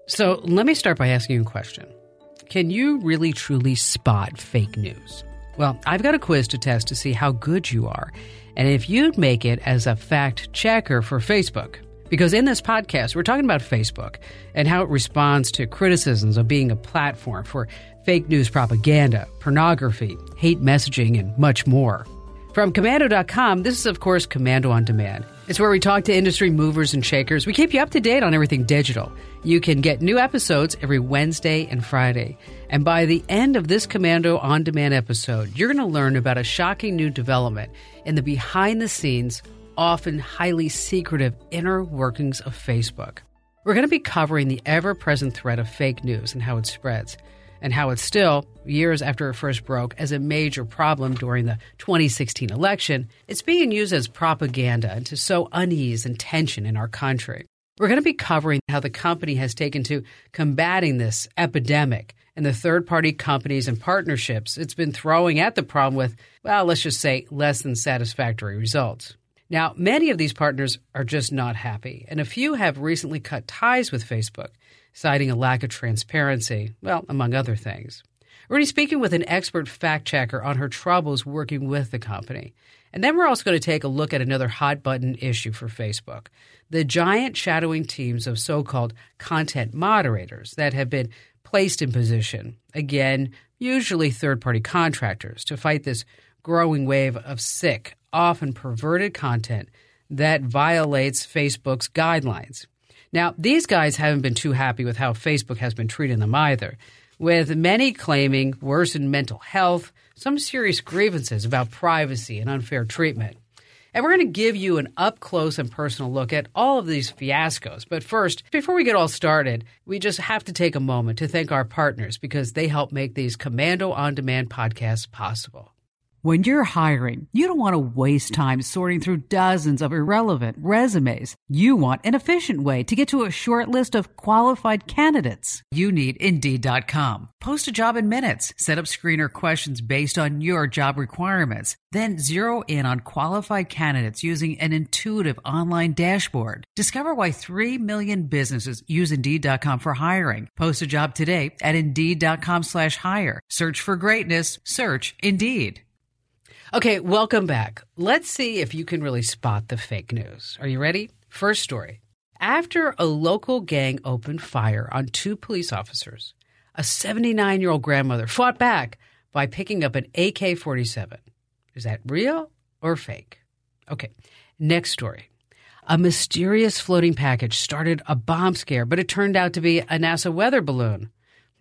So let me start by asking you a question. Can you really truly spot fake news? Well, I've got a quiz to test to see how good you are, and if you'd make it as a fact checker for Facebook. Because in this podcast, we're talking about Facebook and how it responds to criticisms of being a platform for fake news propaganda, pornography, hate messaging, and much more. From Komando.com, this is, of course, Komando on Demand. It's where we talk to industry movers and shakers. We keep you up to date on everything digital. You can get new episodes every Wednesday and Friday. And by the end of this Komando on Demand episode, you're going to learn about a shocking new development in the behind-the-scenes, often highly secretive inner workings of Facebook. We're going to be covering the ever-present threat of fake news and how it spreads, and how it's still, years after it first broke as a major problem during the 2016 election, it's being used as propaganda and to sow unease and tension in our country. We're going to be covering how the company has taken to combating this epidemic and the third-party companies and partnerships it's been throwing at the problem with, well, let's just say, less than satisfactory results. Now, many of these partners are just not happy, and a few have recently cut ties with Facebook, citing a lack of transparency, well, among other things. We're going to be speaking with an expert fact-checker on her troubles working with the company. And then we're also going to take a look at another hot-button issue for Facebook, the giant shadowing teams of so-called content moderators that have been placed in position, again, usually third-party contractors, to fight this growing wave of sick, often perverted content that violates Facebook's guidelines. Now, these guys haven't been too happy with how Facebook has been treating them either, with many claiming worsened mental health, some serious grievances about privacy and unfair treatment. And we're going to give you an up-close and personal look at all of these fiascos. But first, before we get all started, we just have to take a moment to thank our partners because they help make these Komando On Demand podcasts possible. When you're hiring, you don't want to waste time sorting through dozens of irrelevant resumes. You want an efficient way to get to a short list of qualified candidates. You need Indeed.com. Post a job in minutes. Set up screener questions based on your job requirements. Then zero in on qualified candidates using an intuitive online dashboard. Discover why 3 million businesses use Indeed.com for hiring. Post a job today at Indeed.com/hire. Search for greatness. Search Indeed. Okay, welcome back. Let's see if you can really spot the fake news. Are you ready? First story. After a local gang opened fire on 2 police officers, a 79-year-old grandmother fought back by picking up an AK-47. Is that real or fake? Okay, next story. A mysterious floating package started a bomb scare, but it turned out to be a NASA weather balloon.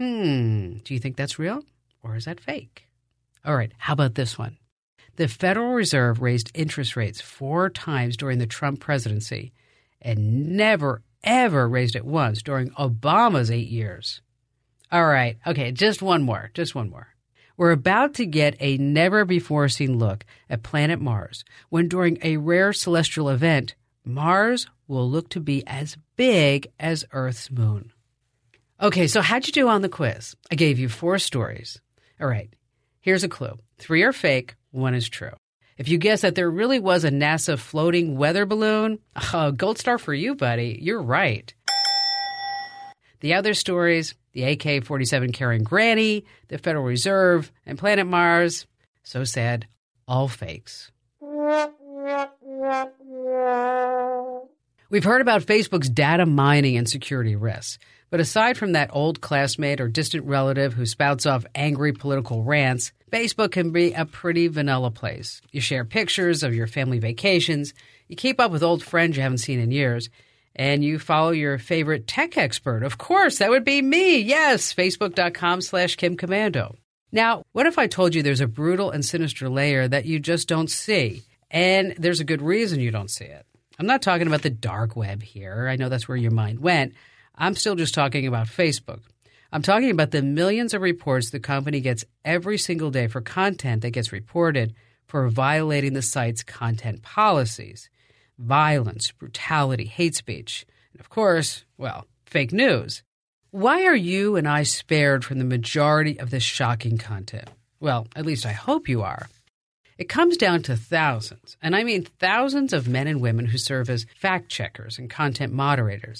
Do you think that's real or is that fake? All right, how about this one? The Federal Reserve raised interest rates 4 times during the Trump presidency and never, ever raised it once during Obama's 8 years. All right. Okay, just one more. We're about to get a never-before-seen look at planet Mars when during a rare celestial event, Mars will look to be as big as Earth's moon. Okay, so how'd you do on the quiz? I gave you 4 stories. All right, here's a clue. 3 are fake. 1 is true. If you guess that there really was a NASA floating weather balloon, gold star for you, buddy. You're right. The other stories, the AK-47 carrying granny, the Federal Reserve, and Planet Mars, so sad, all fakes. We've heard about Facebook's data mining and security risks. But aside from that old classmate or distant relative who spouts off angry political rants, Facebook can be a pretty vanilla place. You share pictures of your family vacations, you keep up with old friends you haven't seen in years, and you follow your favorite tech expert. Of course, that would be me. Yes, Facebook.com/KimKomando. Now, what if I told you there's a brutal and sinister layer that you just don't see? And there's a good reason you don't see it. I'm not talking about the dark web here. I know that's where your mind went. I'm still just talking about Facebook. I'm talking about the millions of reports the company gets every single day for content that gets reported for violating the site's content policies. Violence, brutality, hate speech, and of course, well, fake news. Why are you and I spared from the majority of this shocking content? Well, at least I hope you are. It comes down to thousands, and I mean thousands of men and women who serve as fact checkers and content moderators.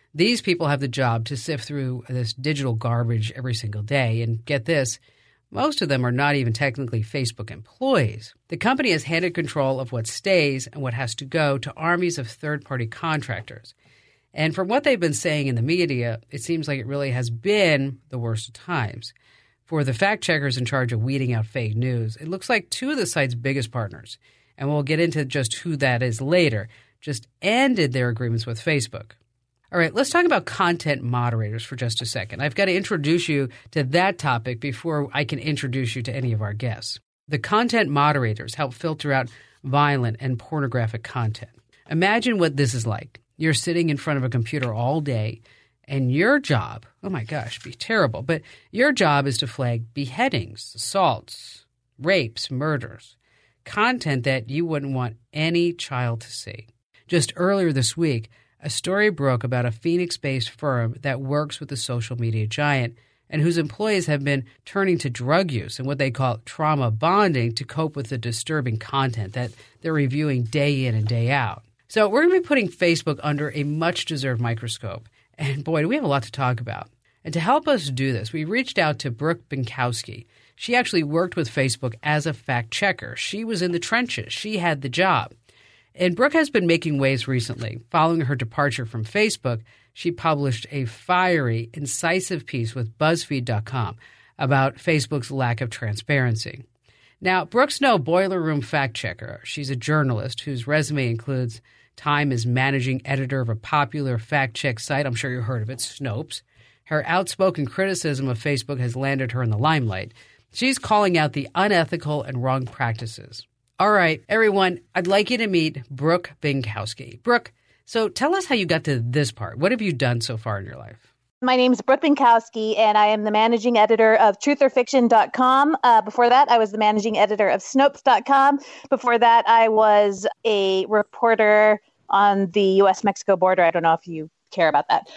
These people have the job to sift through this digital garbage every single day. And get this, most of them are not even technically Facebook employees. The company has handed control of what stays and what has to go to armies of third-party contractors. And from what they've been saying in the media, it seems like it really has been the worst of times. For the fact-checkers in charge of weeding out fake news, it looks like two of the site's biggest partners, and we'll get into just who that is later, just ended their agreements with Facebook. All right, let's talk about content moderators for just a second. I've got to introduce you to that topic before I can introduce you to any of our guests. The content moderators help filter out violent and pornographic content. Imagine what this is like. You're sitting in front of a computer all day, and your job, oh my gosh, be terrible, but your job is to flag beheadings, assaults, rapes, murders, content that you wouldn't want any child to see. Just earlier this week, a story broke about a Phoenix-based firm that works with the social media giant and whose employees have been turning to drug use and what they call trauma bonding to cope with the disturbing content that they're reviewing day in and day out. So we're going to be putting Facebook under a much-deserved microscope. And boy, do we have a lot to talk about. And to help us do this, we reached out to Brooke Binkowski. She actually worked with Facebook as a fact-checker. She was in the trenches. She had the job. And Brooke has been making waves recently. Following her departure from Facebook, she published a fiery, incisive piece with BuzzFeed.com about Facebook's lack of transparency. Now, Brooke's no boiler room fact-checker. She's a journalist whose resume includes time as managing editor of a popular fact-check site. I'm sure you heard of it, Snopes. Her outspoken criticism of Facebook has landed her in the limelight. She's calling out the unethical and wrong practices. All right, everyone, I'd like you to meet Brooke Binkowski. Brooke, so tell us how you got to this part. What have you done so far in your life? My name is Brooke Binkowski, and I am the managing editor of trutherfiction.com. Before that, I was the managing editor of Snopes.com. Before that, I was a reporter on the U.S.-Mexico border. I don't know if you care about that.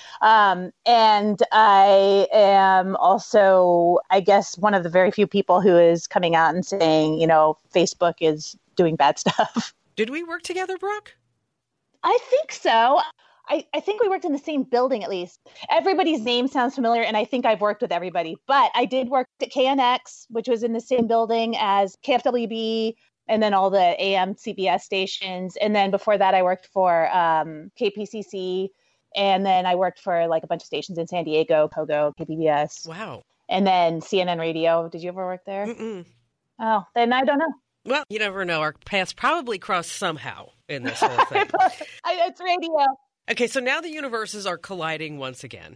And I am also, I guess, one of the very few people who is coming out and saying, you know, Facebook is doing bad stuff. Did we work together, Brooke? I think so. I think we worked in the same building, at least. Everybody's name sounds familiar, and I think I've worked with everybody. But I did work at KNX, which was in the same building as KFWB, and then all the AM CBS stations. And then before that, I worked for KPCC. And then I worked for like a bunch of stations in San Diego, Pogo, KPBS. Wow. And then CNN Radio. Did you ever work there? Mm-mm. Oh, then I don't know. Well, you never know. Our paths probably cross somehow in this whole thing. It's radio. Okay, so now the universes are colliding once again.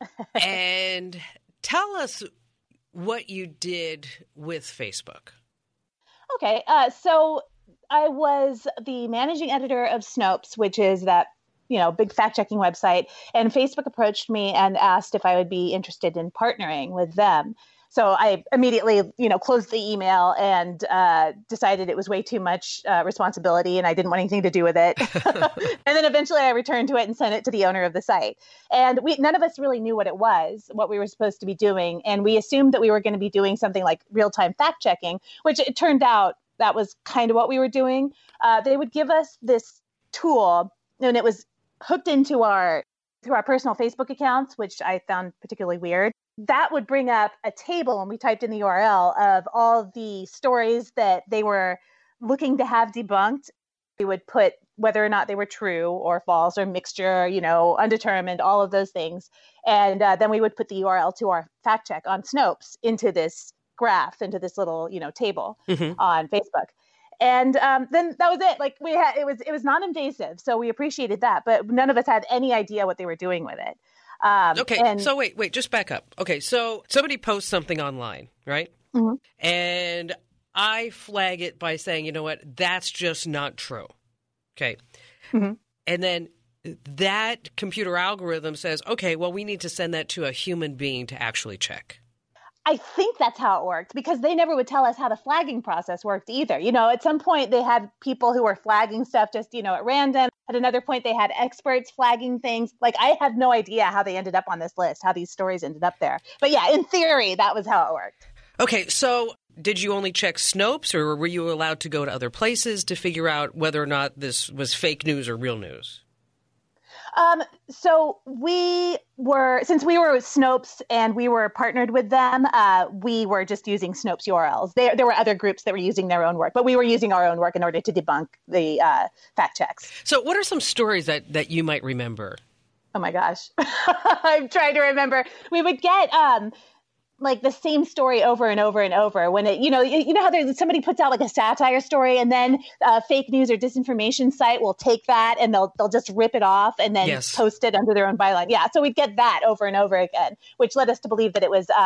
And tell us what you did with Facebook. Okay, so I was the managing editor of Snopes, which is that, you know, big fact-checking website. And Facebook approached me and asked if I would be interested in partnering with them. So I immediately, you know, closed the email and decided it was way too much responsibility and I didn't want anything to do with it. And then eventually I returned to it and sent it to the owner of the site. And none of us really knew what it was, what we were supposed to be doing. And we assumed that we were going to be doing something like real-time fact-checking, which it turned out that was kind of what we were doing. They would give us this tool, and it was hooked into our personal Facebook accounts, which I found particularly weird. That would bring up a table, and we typed in the URL of all the stories that they were looking to have debunked. We would put whether or not they were true or false or mixture, you know, undetermined, all of those things. And then we would put the URL to our fact check on Snopes into this graph, into this little, you know, table on Facebook. And then that was it. Like it was non-invasive, so we appreciated that. But none of us had any idea what they were doing with it. Okay, so wait, just back up. Okay, so somebody posts something online, right? Mm-hmm. And I flag it by saying, you know what, that's just not true. Okay. Mm-hmm. And then that computer algorithm says, okay, well, we need to send that to a human being to actually check. I think that's how it worked, because they never would tell us how the flagging process worked either. You know, at some point they had people who were flagging stuff just, you know, at random. At another point, they had experts flagging things. Like, I had no idea how they ended up on this list, how these stories ended up there. But yeah, in theory, that was how it worked. Okay, so did you only check Snopes, or were you allowed to go to other places to figure out whether or not this was fake news or real news? So since we were Snopes and we were partnered with them, we were just using Snopes URLs. There were other groups that were using their own work, but we were using our own work in order to debunk the fact checks. So what are some stories that you might remember? Oh my gosh. I'm trying to remember. We would get like the same story over and over and over when it, you know how somebody puts out like a satire story and then a fake news or disinformation site will take that and they'll just rip it off and then post it under their own byline. Yeah. So we'd get that over and over again, which led us to believe that it was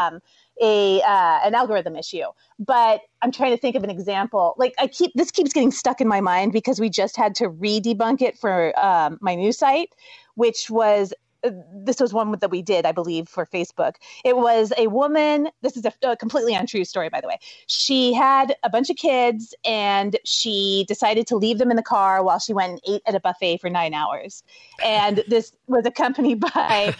an algorithm issue. But I'm trying to think of an example. Like this keeps getting stuck in my mind because we just had to re-debunk it for my news site, which was this was one that we did, I believe, for Facebook. It was a woman. This is a completely untrue story, by the way. She had a bunch of kids and she decided to leave them in the car while she went and ate at a buffet for 9 hours. And this was accompanied by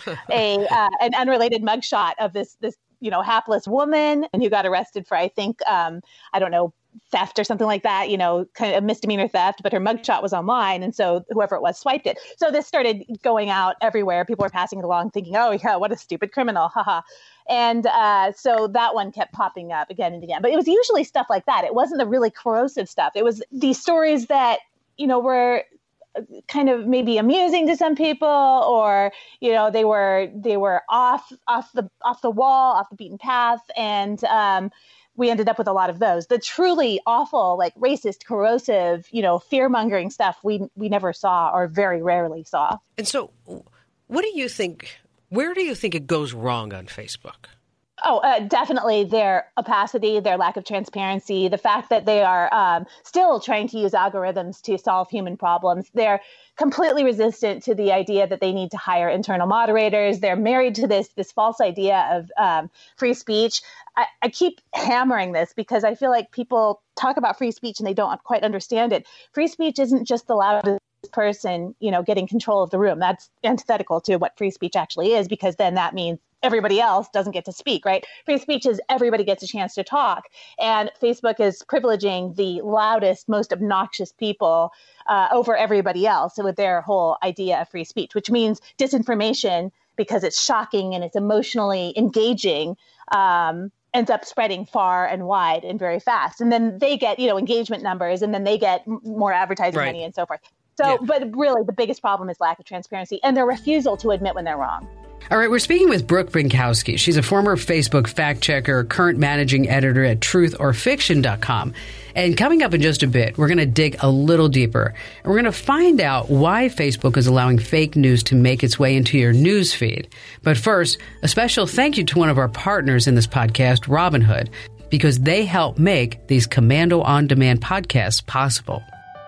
an unrelated mugshot of this hapless woman and who got arrested for, I think, theft or something like that, kind of misdemeanor theft, but her mugshot was online. And so whoever it was swiped it. So this started going out everywhere. People were passing it along thinking, oh yeah, what a stupid criminal. Haha. And so that one kept popping up again and again, but it was usually stuff like that. It wasn't the really corrosive stuff. It was these stories that, were kind of maybe amusing to some people, or, they were off the wall, off the beaten path. And, we ended up with a lot of those. The truly awful, like racist, corrosive, fear-mongering stuff we never saw or very rarely saw. And so what do you think, where do you think it goes wrong on Facebook? Oh, definitely their opacity, their lack of transparency, the fact that they are still trying to use algorithms to solve human problems. They're completely resistant to the idea that they need to hire internal moderators. They're married to this false idea of free speech. I keep hammering this because I feel like people talk about free speech and they don't quite understand it. Free speech isn't just the loudest person, getting control of the room. That's antithetical to what free speech actually is, because then that means everybody else doesn't get to speak, right? Free speech is everybody gets a chance to talk. And Facebook is privileging the loudest, most obnoxious people over everybody else with their whole idea of free speech, which means disinformation, because it's shocking and it's emotionally engaging, ends up spreading far and wide and very fast. And then they get, engagement numbers, and then they get more advertising money and so forth. So, But really the biggest problem is lack of transparency and their refusal to admit when they're wrong. All right, we're speaking with Brooke Binkowski. She's a former Facebook fact checker, current managing editor at truthaurfiction.com. And coming up in just a bit, we're going to dig a little deeper. And we're going to find out why Facebook is allowing fake news to make its way into your news feed. But first, a special thank you to one of our partners in this podcast, Robinhood, because they help make these Komando On Demand podcasts possible.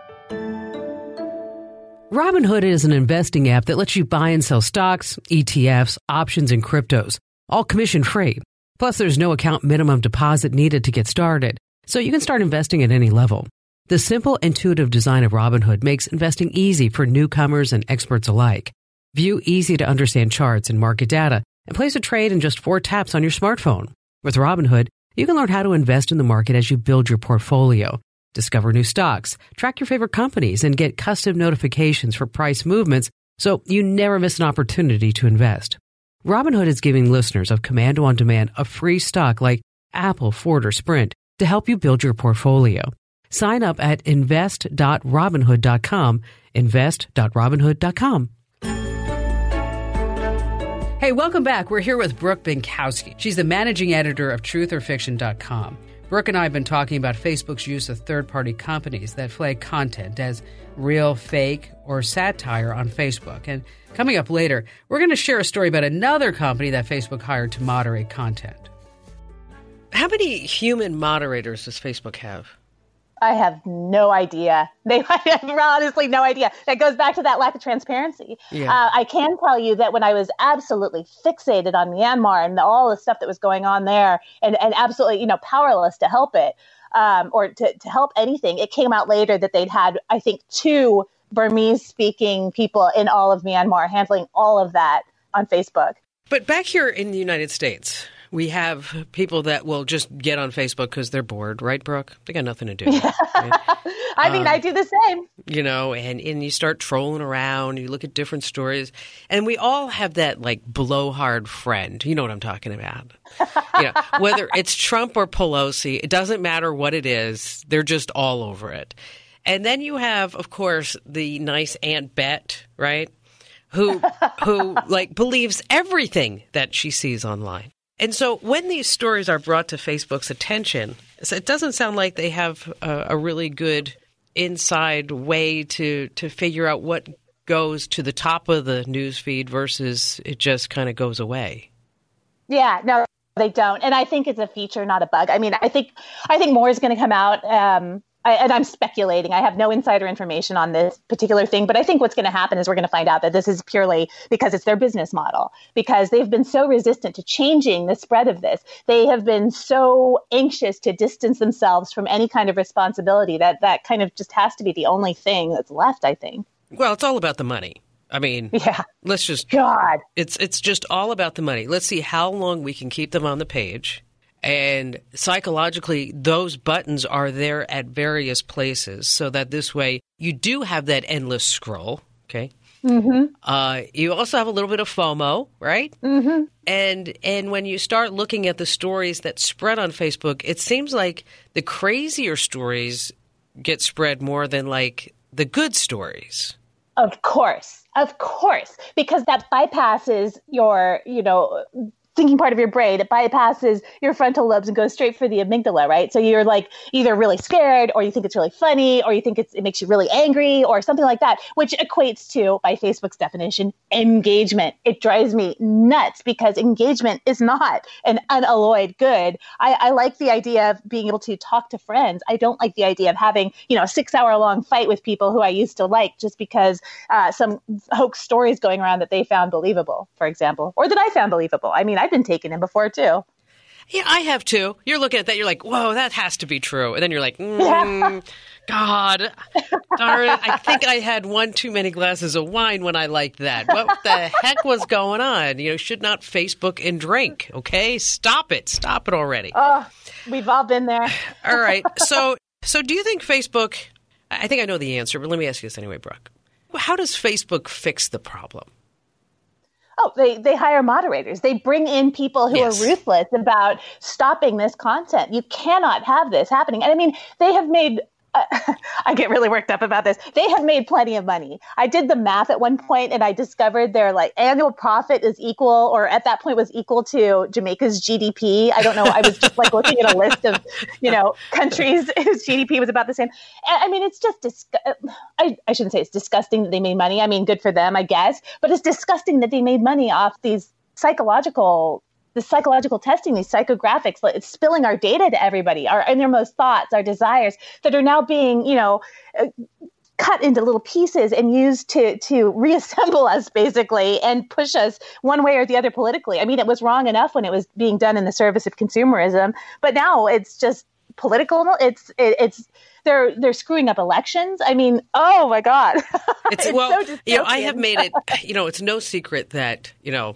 Robinhood is an investing app that lets you buy and sell stocks, ETFs, options, and cryptos, all commission-free. Plus, there's no account minimum deposit needed to get started, so you can start investing at any level. The simple, intuitive design of Robinhood makes investing easy for newcomers and experts alike. View easy-to-understand charts and market data, and place a trade in just 4 taps on your smartphone. With Robinhood, you can learn how to invest in the market as you build your portfolio. Discover new stocks, track your favorite companies, and get custom notifications for price movements so you never miss an opportunity to invest. Robinhood is giving listeners of Komando On Demand a free stock like Apple, Ford, or Sprint to help you build your portfolio. Sign up at invest.robinhood.com, invest.robinhood.com. Hey, welcome back. We're here with Brooke Binkowski. She's the managing editor of truthaurfiction.com. Brooke and I have been talking about Facebook's use of third-party companies that flag content as real, fake, or satire on Facebook. And coming up later, we're going to share a story about another company that Facebook hired to moderate content. How many human moderators does Facebook have? I have no idea. They have honestly no idea. That goes back to that lack of transparency. Yeah. I can tell you that when I was absolutely fixated on Myanmar and all the stuff that was going on there, and absolutely powerless to help it or to help anything, it came out later that they'd had, I think, 2 Burmese-speaking people in all of Myanmar handling all of that on Facebook. But back here in the United States, we have people that will just get on Facebook because they're bored, right, Brooke? They got nothing to do. Yeah. Right? I mean, I do the same. You know, and you start trolling around, you look at different stories, and we all have that, like, blowhard friend. You know what I'm talking about. You know, whether it's Trump or Pelosi, it doesn't matter what it is. They're just all over it. And then you have, of course, the nice Aunt Bet, right, who like believes everything that she sees online. And so when these stories are brought to Facebook's attention, it doesn't sound like they have a really good inside way to figure out what goes to the top of the news feed versus it just kind of goes away. Yeah, no, they don't. And I think it's a feature, not a bug. I mean, I think more is going to come out. And I'm speculating. I have no insider information on this particular thing, but I think what's going to happen is we're going to find out that this is purely because it's their business model, because they've been so resistant to changing the spread of this. They have been so anxious to distance themselves from any kind of responsibility that kind of just has to be the only thing that's left, I think. Well, it's all about the money. I mean, yeah. Let's just God. It's just all about the money. Let's see how long we can keep them on the page. And psychologically, those buttons are there at various places so that this way you do have that endless scroll, okay? Mm-hmm. You also have a little bit of FOMO, right? Mm-hmm. And when you start looking at the stories that spread on Facebook, it seems like the crazier stories get spread more than like the good stories. Of course, because that bypasses your, thinking part of your brain. It bypasses your frontal lobes and goes straight for the amygdala, right? So you're like either really scared, or you think it's really funny, or you think it makes you really angry, or something like that, which equates to, by Facebook's definition, engagement. It drives me nuts because engagement is not an unalloyed good. I like the idea of being able to talk to friends. I don't like the idea of having, a 6-hour-long fight with people who I used to like just because some hoax stories going around that they found believable, for example, or that I found believable. I mean, I've been taken in before, too. Yeah, I have, too. You're looking at that. You're like, whoa, that has to be true. And then you're like, God, darn it. I think I had one too many glasses of wine when I liked that. What the heck was going on? Should not Facebook and drink, okay? Stop it. Stop it already. Oh, we've all been there. All right. So do you think Facebook – I think I know the answer, but let me ask you this anyway, Brooke. How does Facebook fix the problem? Oh, they hire moderators. They bring in people who are ruthless about stopping this content. You cannot have this happening. And I mean, they have made I get really worked up about this. They have made plenty of money. I did the math at one point and I discovered their annual profit is equal, or at that point was equal to Jamaica's GDP. I don't know. I was just looking at a list of, countries whose GDP was about the same. And, I mean, it's just, I shouldn't say it's disgusting that they made money. I mean, good for them, I guess, but it's disgusting that they made money off these psychological testing, these psychographics. It's spilling our data to everybody, our innermost thoughts, our desires that are now being, cut into little pieces and used to reassemble us, basically, and push us one way or the other politically. I mean, it was wrong enough when it was being done in the service of consumerism, but now it's just political. They're screwing up elections. I mean, oh my God. It's so dystopian. I have made it, it's no secret that,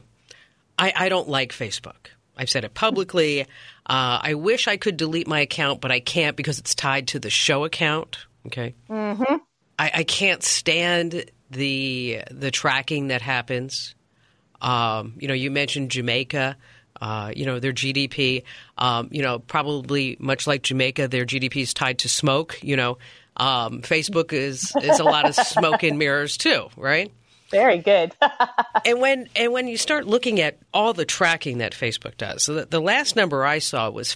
I don't like Facebook. I've said it publicly. I wish I could delete my account, but I can't because it's tied to the show account. Okay. Mm-hmm. I can't stand the tracking that happens. You mentioned Jamaica. Their GDP. Probably much like Jamaica, their GDP is tied to smoke. Facebook is a lot of smoke and mirrors too, right? Very good. And when you start looking at all the tracking that Facebook does, so the last number I saw was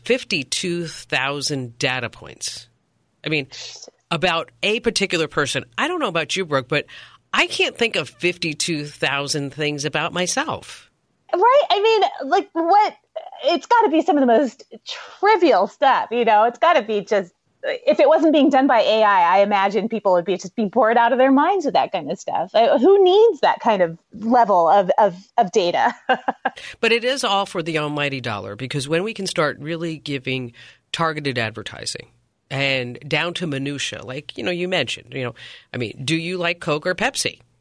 52,000 data points. I mean, about a particular person. I don't know about you, Brooke, but I can't think of 52,000 things about myself. Right? I mean, what? It's got to be some of the most trivial stuff. It's got to be just. If it wasn't being done by AI, I imagine people would just be bored out of their minds with that kind of stuff. Who needs that kind of level of data? But it is all for the almighty dollar, because when we can start really giving targeted advertising and down to minutia, like, you mentioned, do you like Coke or Pepsi?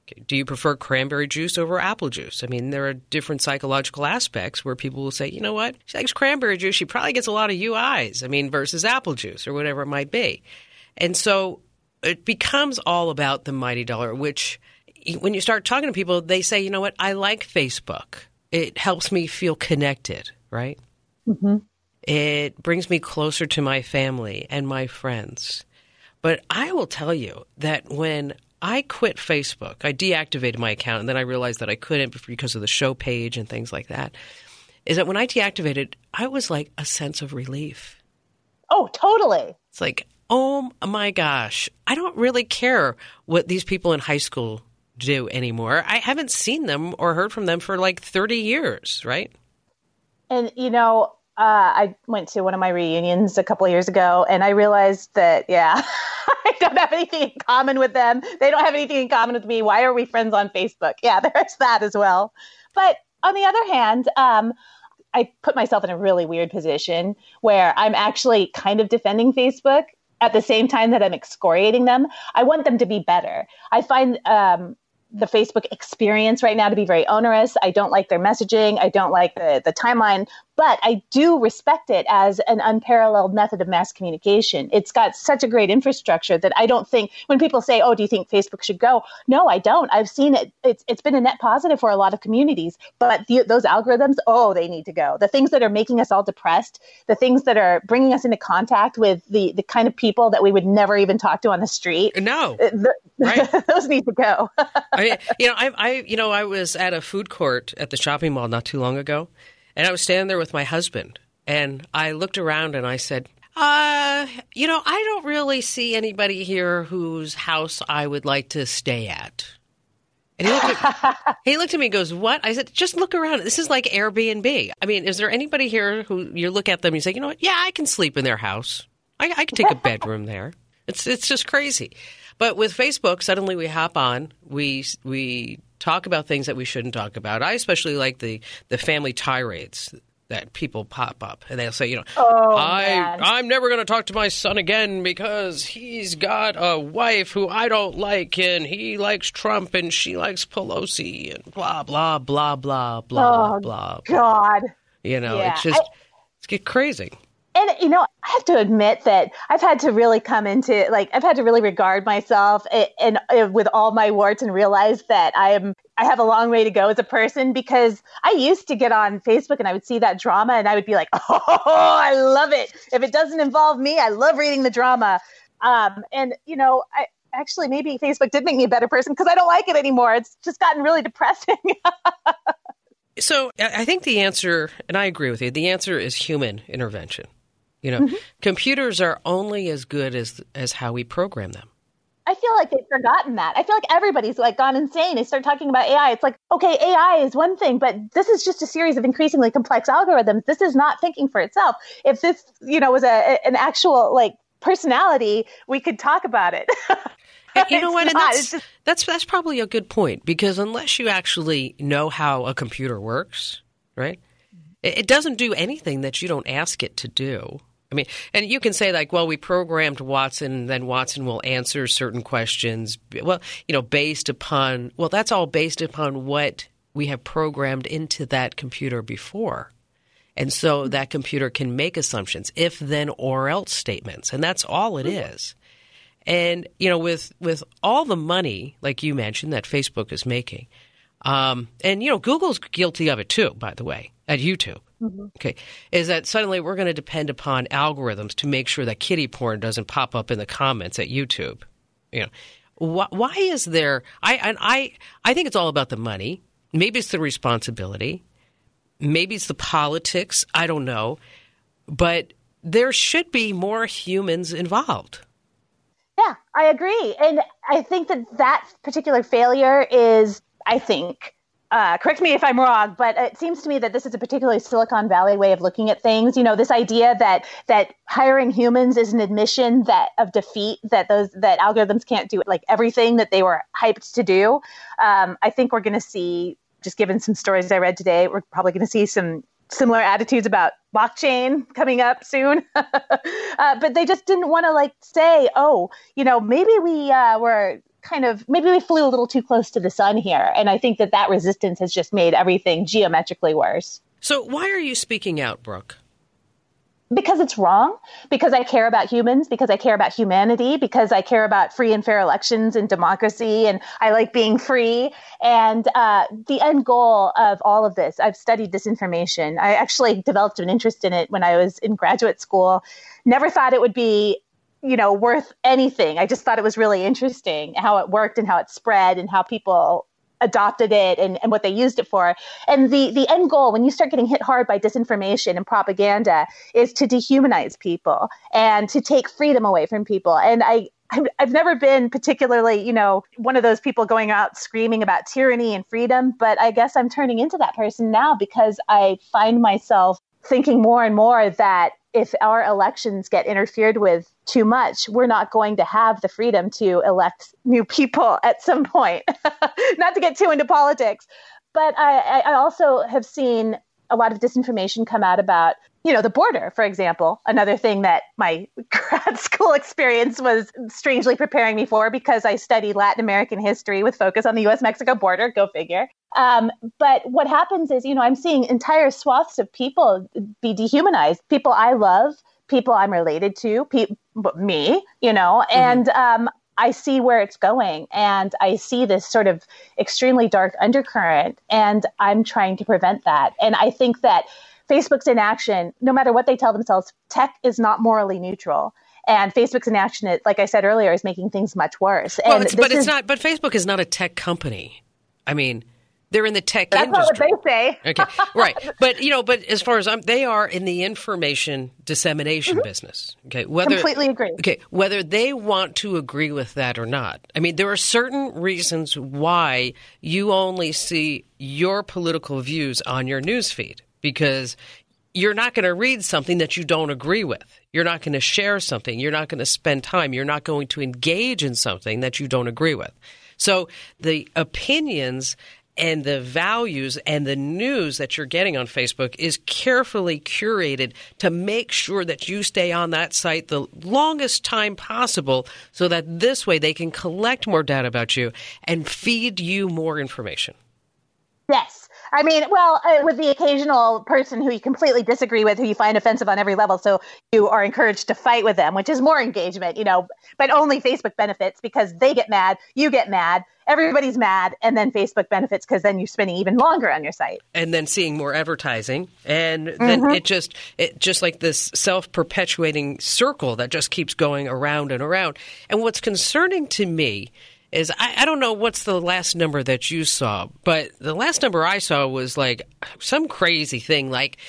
Do you prefer cranberry juice over apple juice? I mean, there are different psychological aspects where people will say, you know what, she likes cranberry juice. She probably gets a lot of UIs, versus apple juice or whatever it might be. And so it becomes all about the mighty dollar, which when you start talking to people, they say, you know what, I like Facebook. It helps me feel connected, right? Mm-hmm. It brings me closer to my family and my friends. But I will tell you that when I quit Facebook, I deactivated my account, and then I realized that I couldn't because of the show page and things like that, is that when I deactivated, I was like a sense of relief. Oh, totally. It's like, oh my gosh, I don't really care what these people in high school do anymore. I haven't seen them or heard from them for like 30 years, right? And, I went to one of my reunions a couple of years ago, and I realized that, I don't have anything in common with them. They don't have anything in common with me. Why are we friends on Facebook? Yeah, there's that as well. But on the other hand, I put myself in a really weird position where I'm actually kind of defending Facebook at the same time that I'm excoriating them. I want them to be better. I find the Facebook experience right now to be very onerous. I don't like their messaging. I don't like the timeline, but I do respect it as an unparalleled method of mass communication. It's got such a great infrastructure that I don't think when people say, oh, do you think Facebook should go? No, I don't. I've seen it. It's been a net positive for a lot of communities, but those algorithms, they need to go. The things that are making us all depressed, the things that are bringing us into contact with the kind of people that we would never even talk to on the street. No. Right. Those need to go. I was at a food court at the shopping mall not too long ago, and I was standing there with my husband, and I looked around and I said, I don't really see anybody here whose house I would like to stay at. And he looked at me and goes, what? I said, just look around. This is like Airbnb. I mean, is there anybody here who you look at them and you say, you know what? Yeah, I can sleep in their house. I can take a bedroom there. It's just crazy. But with Facebook, suddenly we hop on, we talk about things that we shouldn't talk about. I especially like the family tirades that people pop up, and they'll say, I'm never going to talk to my son again because he's got a wife who I don't like, and he likes Trump, and she likes Pelosi, and blah, blah, blah, blah, blah, blah. God. It's just it's get crazy. And, I have to admit that I've had to really come into, I've had to really regard myself and with all my warts and realize that I have a long way to go as a person, because I used to get on Facebook and I would see that drama and I would be like, oh, I love it. If it doesn't involve me, I love reading the drama. Actually, maybe Facebook did make me a better person because I don't like it anymore. It's just gotten really depressing. So I think the answer, and I agree with you, the answer is human intervention. Computers are only as good as how we program them. I feel like they've forgotten that. I feel like everybody's gone insane. They start talking about AI. It's like, okay, AI is one thing, but this is just a series of increasingly complex algorithms. This is not thinking for itself. If this, was an actual personality, we could talk about it. You know what? And that's probably a good point, because unless you actually know how a computer works, right? It doesn't do anything that you don't ask it to do. I mean, and you can say we programmed Watson, then Watson will answer certain questions. Well, that's all based upon what we have programmed into that computer before. And so that computer can make assumptions, if, then, or else statements. And that's all it is. And, with all the money, like you mentioned, that Facebook is making, and, Google's guilty of it too, by the way, at YouTube. Mm-hmm. Okay, is that suddenly we're going to depend upon algorithms to make sure that kiddie porn doesn't pop up in the comments at YouTube. Why is there? I think it's all about the money. Maybe it's the responsibility. Maybe it's the politics. I don't know, but there should be more humans involved. Yeah, I agree, and I think that particular failure is, correct me if I'm wrong, but it seems to me that this is a particularly Silicon Valley way of looking at things. This idea that hiring humans is an admission of defeat, that algorithms can't do everything that they were hyped to do. I think we're going to see, just given some stories I read today, we're probably going to see some similar attitudes about blockchain coming up soon. But they just didn't want to say, maybe we were maybe we flew a little too close to the sun here. And I think that resistance has just made everything geometrically worse. So why are you speaking out, Brooke? Because it's wrong, because I care about humans, because I care about humanity, because I care about free and fair elections and democracy, and I like being free. And the end goal of all of this, I've studied disinformation. I actually developed an interest in it when I was in graduate school. Never thought it would be, worth anything. I just thought it was really interesting how it worked and how it spread and how people adopted it and what they used it for. And the end goal, when you start getting hit hard by disinformation and propaganda, is to dehumanize people and to take freedom away from people. And I've never been particularly, one of those people going out screaming about tyranny and freedom, but I guess I'm turning into that person now because I find myself thinking more and more that if our elections get interfered with too much, we're not going to have the freedom to elect new people at some point. Not to get too into politics, but I also have seen a lot of disinformation come out about, the border, for example, another thing that my grad school experience was strangely preparing me for because I studied Latin American history with focus on the U.S.-Mexico border, go figure. But what happens is, I'm seeing entire swaths of people be dehumanized, people I love, people I'm related to, me, and I see where it's going. And I see this sort of extremely dark undercurrent, and I'm trying to prevent that. And I think that Facebook's inaction, no matter what they tell themselves, tech is not morally neutral. And Facebook's inaction, like I said earlier, is making things much worse. Well, but Facebook is not a tech company. I mean, they're in the tech industry. That's not what they say. Okay, right. But as far as they are in the information dissemination business. Okay, completely agree. Okay, whether they want to agree with that or not. I mean, there are certain reasons why you only see your political views on your newsfeed because you're not going to read something that you don't agree with. You're not going to share something. You're not going to spend time. You're not going to engage in something that you don't agree with. So the opinions and the values and the news that you're getting on Facebook is carefully curated to make sure that you stay on that site the longest time possible so that this way they can collect more data about you and feed you more information. Yes. I mean, with the occasional person who you completely disagree with, who you find offensive on every level. So you are encouraged to fight with them, which is more engagement, but only Facebook benefits because they get mad, you get mad, everybody's mad, and then Facebook benefits because then you're spending even longer on your site. And then seeing more advertising. And then it just like this self-perpetuating circle that just keeps going around and around. And what's concerning to me is I don't know what's the last number that you saw, but the last number I saw was like some crazy thing, like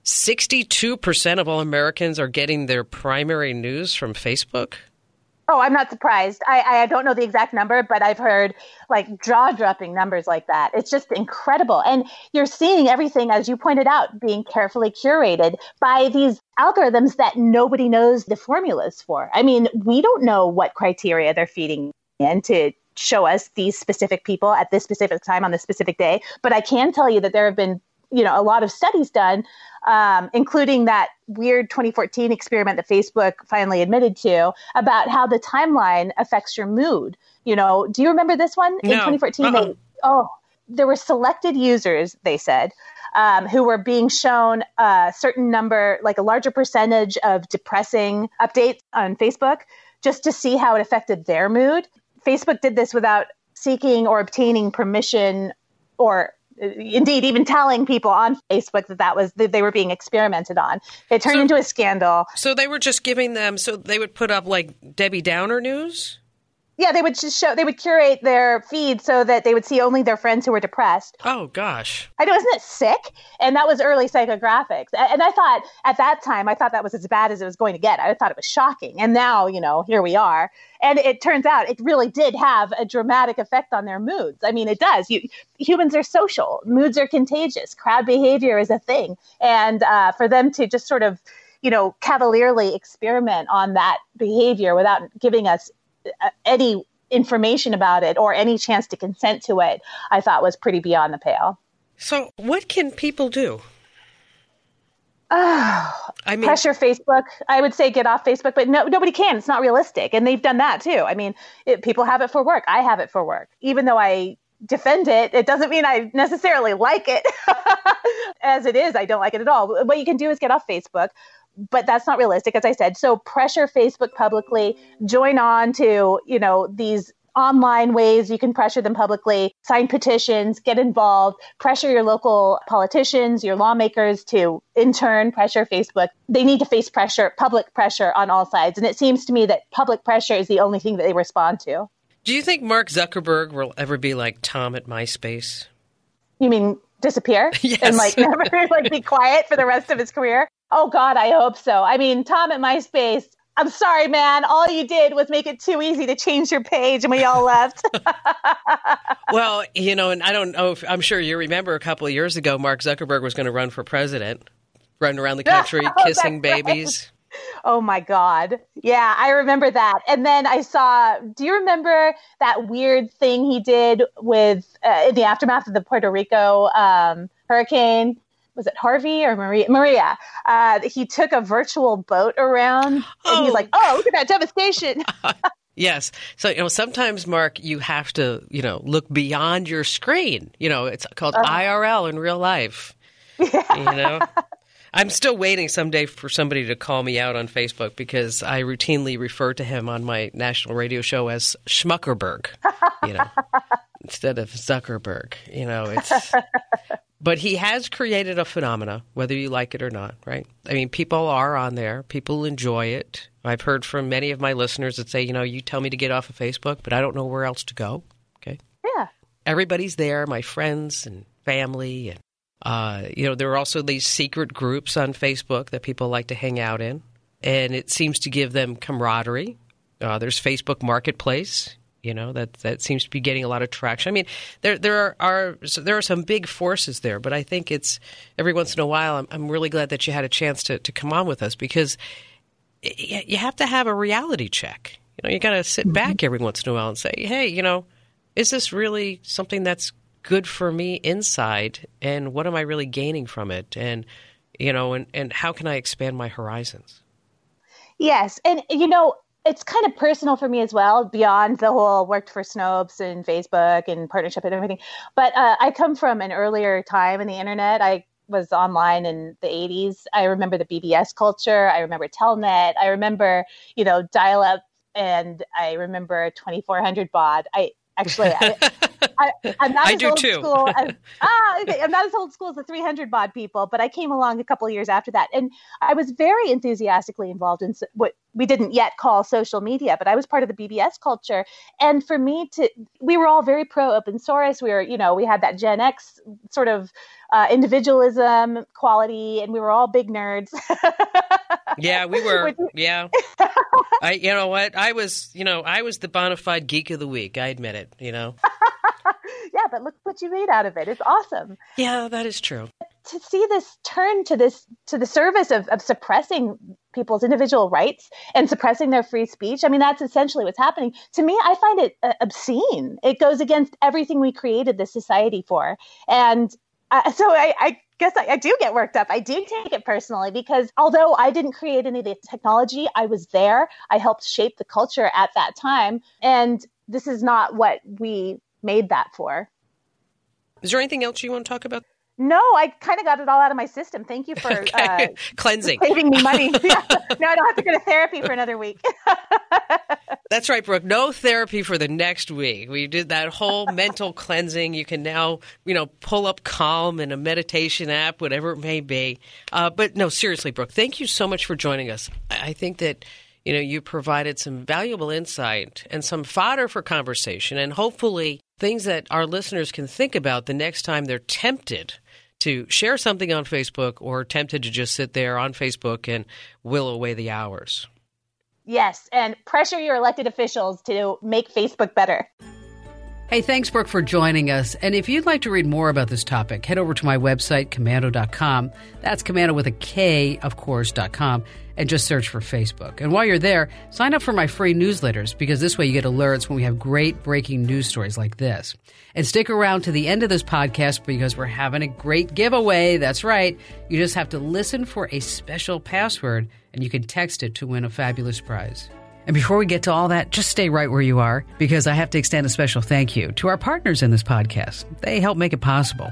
62% of all Americans are getting their primary news from Facebook. Oh, I'm not surprised. I don't know the exact number, but I've heard like jaw-dropping numbers like that. It's just incredible. And you're seeing everything, as you pointed out, being carefully curated by these algorithms that nobody knows the formulas for. I mean, we don't know what criteria they're feeding in to show us these specific people at this specific time on this specific day. But I can tell you that there have been, a lot of studies done, including that weird 2014 experiment that Facebook finally admitted to about how the timeline affects your mood. Do you remember this one? In 2014, there were selected users, they said, who were being shown a certain number, like a larger percentage of depressing updates on Facebook, just to see how it affected their mood. Facebook did this without seeking or obtaining permission or indeed even telling people on Facebook that they were being experimented on. It turned into a scandal. So they were just giving them, so they would put up like Debbie Downer news? Yeah, they would curate their feed so that they would see only their friends who were depressed. Oh, gosh. I know, isn't it sick? And that was early psychographics. And I thought, at that time, that was as bad as it was going to get. I thought it was shocking. And now, here we are. And it turns out it really did have a dramatic effect on their moods. I mean, it does. Humans are social. Moods are contagious. Crowd behavior is a thing. And for them to just sort of, cavalierly experiment on that behavior without giving us any information about it or any chance to consent to it, I thought was pretty beyond the pale. So what can people do? Pressure Facebook. I would say get off Facebook, but nobody can. It's not realistic. And they've done that too. I mean, people have it for work. I have it for work. Even though I defend it, it doesn't mean I necessarily like it. As it is, I don't like it at all. What you can do is get off Facebook, but that's not realistic, as I said. So pressure Facebook publicly, join on to, these online ways you can pressure them publicly, sign petitions, get involved, pressure your local politicians, your lawmakers to in turn pressure Facebook. They need to face pressure, public pressure on all sides. And it seems to me that public pressure is the only thing that they respond to. Do you think Mark Zuckerberg will ever be like Tom at MySpace? You mean disappear? Yes. And never be quiet for the rest of his career? Oh God, I hope so. I mean, Tom at MySpace, I'm sorry, man. All you did was make it too easy to change your page and we all left. Well, and I don't know I'm sure you remember a couple of years ago, Mark Zuckerberg was going to run for president, run around the country, kissing babies. Right. Oh my God. Yeah, I remember that. And then do you remember that weird thing he did with, in the aftermath of the Puerto Rico hurricane? Was it Harvey or Maria? He took a virtual boat around and he's like, oh, look at that devastation. Yes. So, sometimes, Mark, you have to, look beyond your screen. It's called IRL in real life. Yeah. I'm still waiting someday for somebody to call me out on Facebook because I routinely refer to him on my national radio show as Schmuckerberg, instead of Zuckerberg. But he has created a phenomena, whether you like it or not, right? I mean, people are on there. People enjoy it. I've heard from many of my listeners that say, you tell me to get off of Facebook, but I don't know where else to go. Okay. Yeah. Everybody's there, my friends and family. And, there are also these secret groups on Facebook that people like to hang out in. And it seems to give them camaraderie. There's Facebook Marketplace. That seems to be getting a lot of traction. I mean, there are some big forces there, but I think it's every once in a while. I'm really glad that you had a chance to come on with us because you have to have a reality check. You got to sit back every once in a while and say, hey, is this really something that's good for me inside, and what am I really gaining from it, and and how can I expand my horizons? Yes, and it's kind of personal for me as well, beyond the whole worked for Snopes and Facebook and partnership and everything. But I come from an earlier time in the internet. I was online in the 80s. I remember the BBS culture. I remember Telnet. I remember, dial-up, and I remember 2400 baud. I'm not as old school as, I'm not as old school as the 300 baud people, but I came along a couple of years after that. And I was very enthusiastically involved in what we didn't yet call social media, but I was part of the BBS culture. And for me we were all very pro open source. We were, we had that Gen X sort of individualism quality, and we were all big nerds. Yeah, we were. Yeah. You know what? I was the bona fide geek of the week. I admit it, Yeah, but look what you made out of it. It's awesome. Yeah, that is true. To see this turn to the service of suppressing people's individual rights and suppressing their free speech. I mean, that's essentially what's happening. To me, I find it obscene. It goes against everything we created this society for. And so I guess I do get worked up. I do take it personally because although I didn't create any of the technology, I was there. I helped shape the culture at that time. And this is not what we made that for. Is there anything else you want to talk about? No, I kind of got it all out of my system. Thank you for cleansing, saving me money. Yeah. No, I don't have to go to therapy for another week. That's right, Brooke. No therapy for the next week. We did that whole mental cleansing. You can now, pull up Calm in a meditation app, whatever it may be. But no, seriously, Brooke, thank you so much for joining us. I think that you provided some valuable insight and some fodder for conversation, and hopefully things that our listeners can think about the next time they're tempted to share something on Facebook or tempted to just sit there on Facebook and while away the hours. Yes, and pressure your elected officials to make Facebook better. Hey, thanks, Brooke, for joining us. And if you'd like to read more about this topic, head over to my website, Komando.com. That's Komando with a K, of course.com, and just search for Facebook. And while you're there, sign up for my free newsletters, because this way you get alerts when we have great breaking news stories like this. And stick around to the end of this podcast, because we're having a great giveaway. That's right. You just have to listen for a special password, and you can text it to win a fabulous prize. And before we get to all that, just stay right where you are, because I have to extend a special thank you to our partners in this podcast. They help make it possible.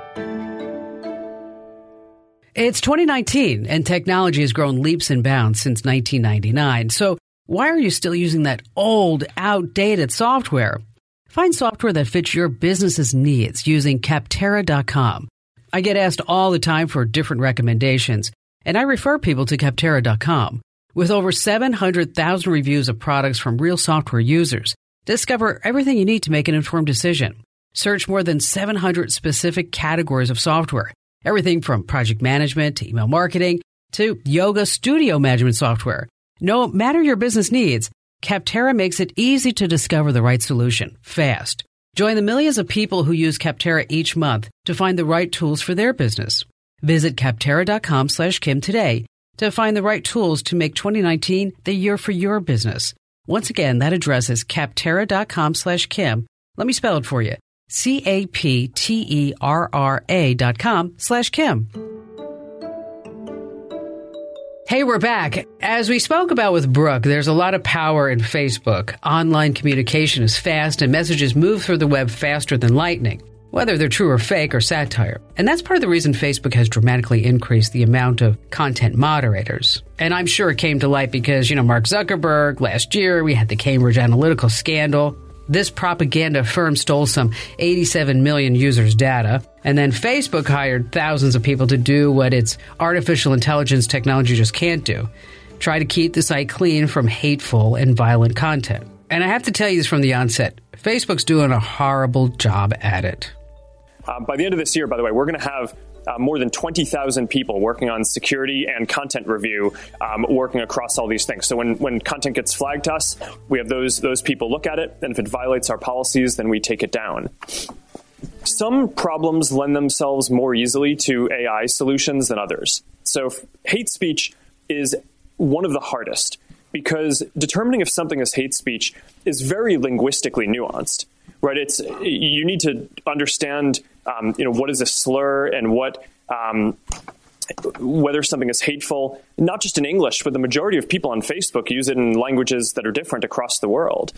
It's 2019, and technology has grown leaps and bounds since 1999. So why are you still using that old, outdated software? Find software that fits your business's needs using Capterra.com. I get asked all the time for different recommendations, and I refer people to Capterra.com. With over 700,000 reviews of products from real software users, discover everything you need to make an informed decision. Search more than 700 specific categories of software, everything from project management to email marketing to yoga studio management software. No matter your business needs, Capterra makes it easy to discover the right solution fast. Join the millions of people who use Capterra each month to find the right tools for their business. Visit Capterra.com/Kim today to find the right tools to make 2019 the year for your business. Once again, that address is Capterra.com/Kim. Let me spell it for you. Capterra.com/Kim. Hey, we're back. As we spoke about with Brooke, there's a lot of power in Facebook. Online communication is fast, and messages move through the web faster than lightning, whether they're true or fake or satire. And that's part of the reason Facebook has dramatically increased the amount of content moderators. And I'm sure it came to light because, Mark Zuckerberg, last year we had the Cambridge Analytica scandal. This propaganda firm stole some 87 million users' data, and then Facebook hired thousands of people to do what its artificial intelligence technology just can't do: try to keep the site clean from hateful and violent content. And I have to tell you this from the onset, Facebook's doing a horrible job at it. By the end of this year, by the way, we're going to have more than 20,000 people working on security and content review, working across all these things. So when content gets flagged to us, we have those people look at it, and if it violates our policies, then we take it down. Some problems lend themselves more easily to AI solutions than others. So hate speech is one of the hardest, because determining if something is hate speech is very linguistically nuanced. Right, you need to understand, what is a slur and whether something is hateful, not just in English, but the majority of people on Facebook use it in languages that are different across the world.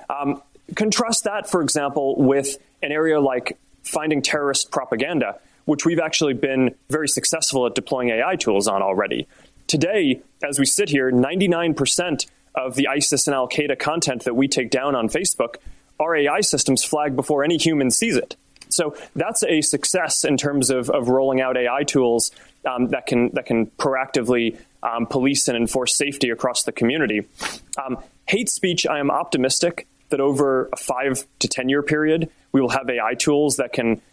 Contrast that, for example, with an area like finding terrorist propaganda, which we've actually been very successful at deploying AI tools on already. Today, as we sit here, 99% of the ISIS and Al-Qaeda content that we take down on Facebook, our AI systems flag before any human sees it. So that's a success in terms of rolling out AI tools that can proactively police and enforce safety across the community. Hate speech, I am optimistic that over a 5 to 10 year period, we will have AI tools that can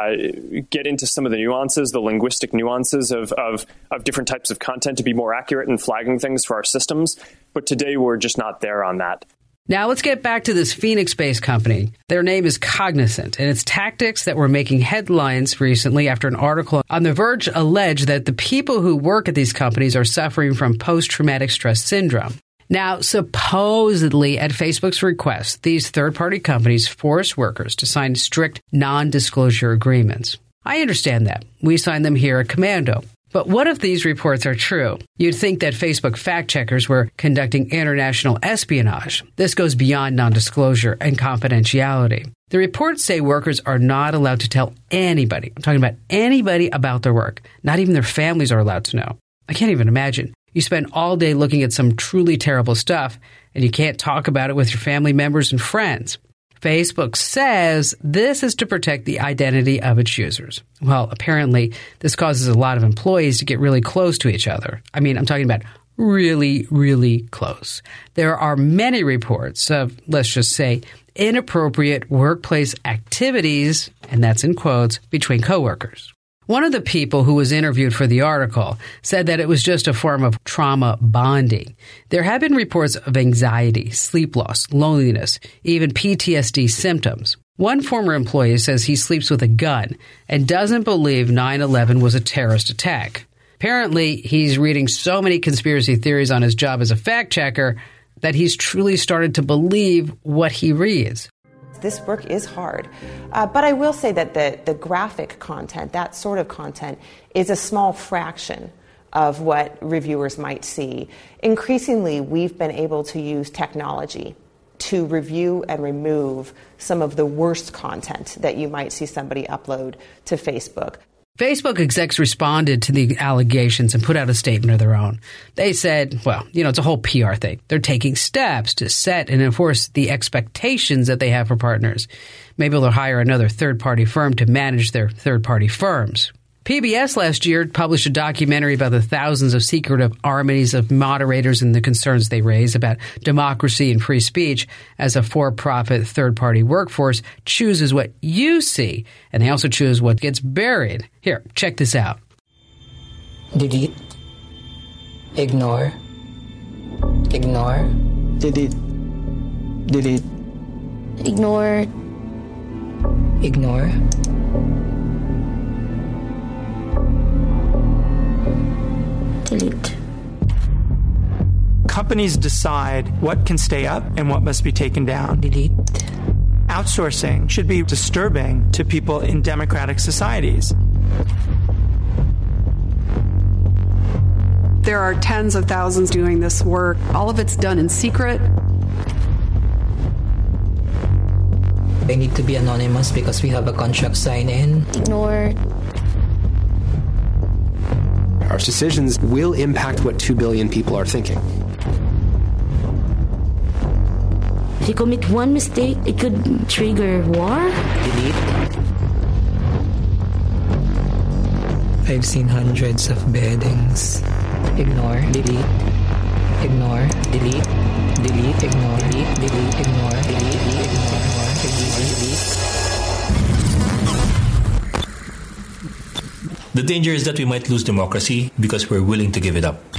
get into some of the nuances, the linguistic nuances of different types of content to be more accurate in flagging things for our systems. But today, we're just not there on that. Now, let's get back to this Phoenix-based company. Their name is Cognizant, and its tactics that were making headlines recently after an article on The Verge alleged that the people who work at these companies are suffering from post-traumatic stress syndrome. Now, supposedly, at Facebook's request, these third-party companies force workers to sign strict non-disclosure agreements. I understand that. We sign them here at Komando. But what if these reports are true? You'd think that Facebook fact-checkers were conducting international espionage. This goes beyond non-disclosure and confidentiality. The reports say workers are not allowed to tell anybody, I'm talking about anybody, about their work. Not even their families are allowed to know. I can't even imagine. You spend all day looking at some truly terrible stuff, and you can't talk about it with your family members and friends. Facebook says this is to protect the identity of its users. Well, apparently, this causes a lot of employees to get really close to each other. I mean, I'm talking about really, really close. There are many reports of, let's just say, inappropriate workplace activities, and that's in quotes, between coworkers. One of the people who was interviewed for the article said that it was just a form of trauma bonding. There have been reports of anxiety, sleep loss, loneliness, even PTSD symptoms. One former employee says he sleeps with a gun and doesn't believe 9/11 was a terrorist attack. Apparently, he's reading so many conspiracy theories on his job as a fact checker that he's truly started to believe what he reads. This work is hard, but I will say that the graphic content, that sort of content, is a small fraction of what reviewers might see. Increasingly, we've been able to use technology to review and remove some of the worst content that you might see somebody upload to Facebook. Facebook execs responded to the allegations and put out a statement of their own. They said, well, it's a whole PR thing. They're taking steps to set and enforce the expectations that they have for partners. Maybe they'll hire another third-party firm to manage their third-party firms. PBS last year published a documentary about the thousands of secretive armies of moderators and the concerns they raise about democracy and free speech as a for-profit third-party workforce chooses what you see, and they also choose what gets buried. Here, check this out. Delete. Ignore. Ignore. Delete. Delete. Ignore. Ignore. Delete. Companies decide what can stay up and what must be taken down. Delete. Outsourcing should be disturbing to people in democratic societies. There are tens of thousands doing this work. All of it's done in secret. They need to be anonymous because we have a contract sign-in. Ignore. Our decisions will impact what 2 billion people are thinking. If you commit one mistake, it could trigger war. Delete. I've seen hundreds of beheadings. Ignore. Delete. Ignore. Delete. Delete. Ignore. Delete. Delete. Ignore. Delete. Ignore. Delete. The danger is that we might lose democracy because we're willing to give it up.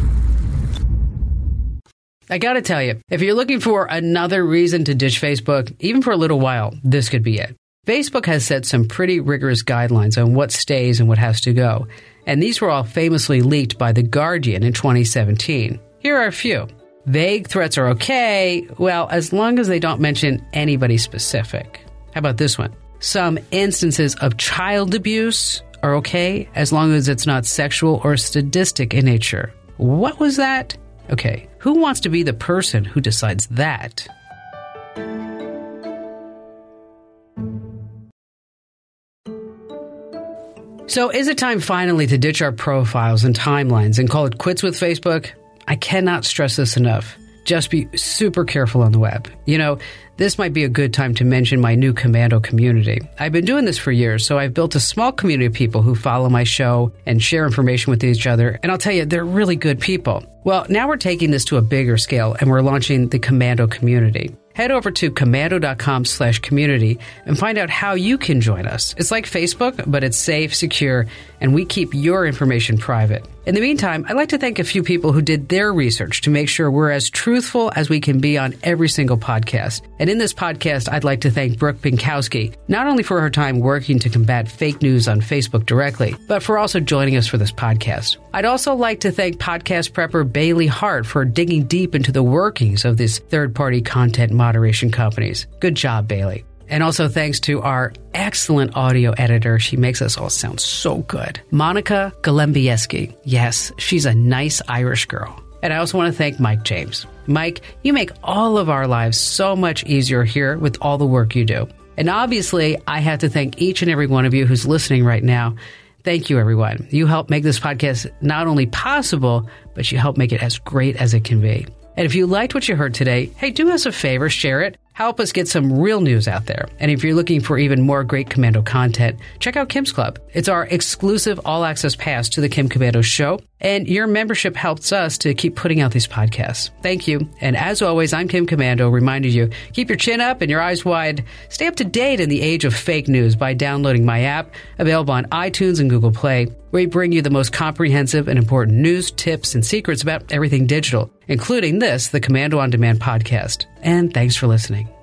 I gotta tell you, if you're looking for another reason to ditch Facebook, even for a little while, this could be it. Facebook has set some pretty rigorous guidelines on what stays and what has to go, and these were all famously leaked by The Guardian in 2017. Here are a few. Vague threats are okay, well, as long as they don't mention anybody specific. How about this one? Some instances of child abuse are okay, as long as it's not sexual or sadistic in nature. What was that? Okay, who wants to be the person who decides that? So is it time finally to ditch our profiles and timelines and call it quits with Facebook? I cannot stress this enough. Just be super careful on the web. This might be a good time to mention my new Komando community. I've been doing this for years, so I've built a small community of people who follow my show and share information with each other, and I'll tell you, they're really good people. Well, now we're taking this to a bigger scale, and we're launching the Komando community. Head over to komando.com/community and find out how you can join us. It's like Facebook, but it's safe, secure, and we keep your information private. In the meantime, I'd like to thank a few people who did their research to make sure we're as truthful as we can be on every single podcast. And in this podcast, I'd like to thank Brooke Pinkowski, not only for her time working to combat fake news on Facebook directly, but for also joining us for this podcast. I'd also like to thank podcast prepper Bailey Hart for digging deep into the workings of these third-party content moderation companies. Good job, Bailey. And also thanks to our excellent audio editor. She makes us all sound so good. Monica Galembieski. Yes, she's a nice Irish girl. And I also want to thank Mike James. Mike, you make all of our lives so much easier here with all the work you do. And obviously, I have to thank each and every one of you who's listening right now. Thank you, everyone. You help make this podcast not only possible, but you help make it as great as it can be. And if you liked what you heard today, hey, do us a favor, share it. Help us get some real news out there. And if you're looking for even more great Komando content, check out Kim's Club. It's our exclusive all-access pass to the Kim Komando show. And your membership helps us to keep putting out these podcasts. Thank you. And as always, I'm Kim Komando, reminding you, keep your chin up and your eyes wide. Stay up to date in the age of fake news by downloading my app, available on iTunes and Google Play, where we bring you the most comprehensive and important news, tips, and secrets about everything digital, including this, the Komando On Demand podcast. And thanks for listening.